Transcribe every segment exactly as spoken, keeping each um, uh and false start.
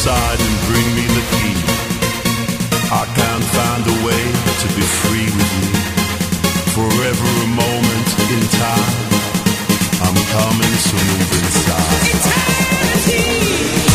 inside and bring me the key. I can't find a way to be free with you. Forever a moment in time. I'm coming, so move inside. Eternity.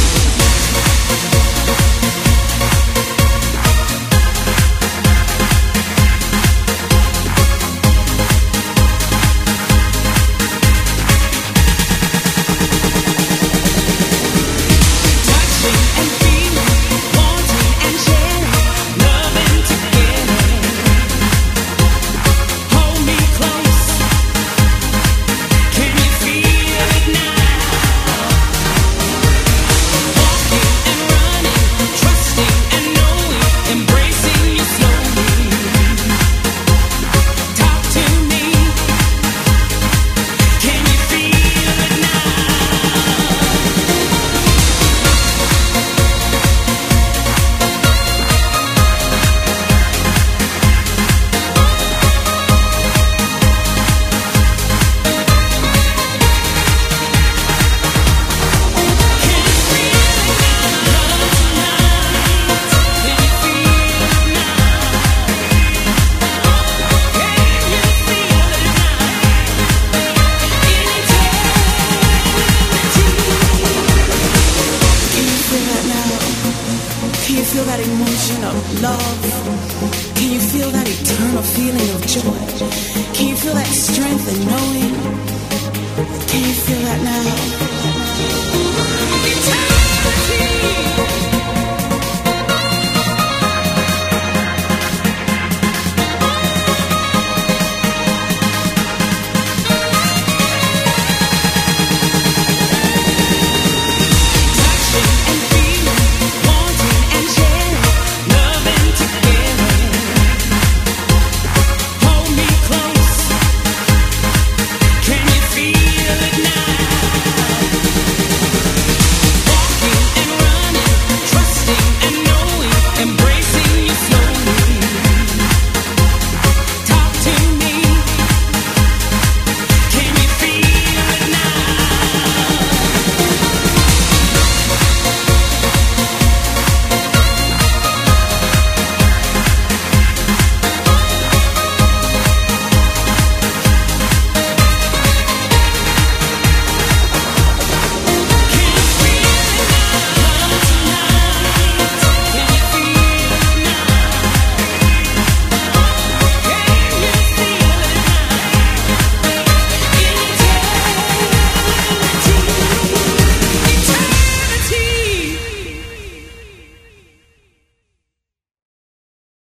Can you feel that eternal feeling of joy? Can you feel that strength and knowing? Can you feel that now?